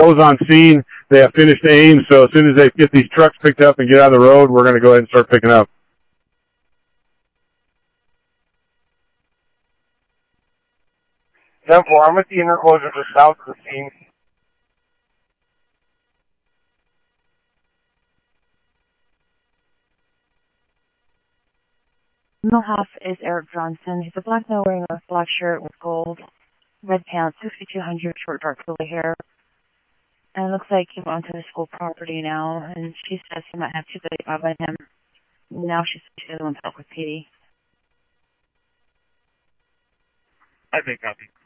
Poe's on scene. They have finished aim, so as soon as they get these trucks picked up and get out of the road, we're going to go ahead and start picking up. 10-4, I'm at the interclosure just south of the scene. Millhouse is Eric Johnson. He's a black male wearing a black shirt with gold, red pants, 6200, short dark curly hair. And it looks like he went onto the school property now, and she says he might have 235 on him. Now she says she doesn't want to talk with PD. I think copy.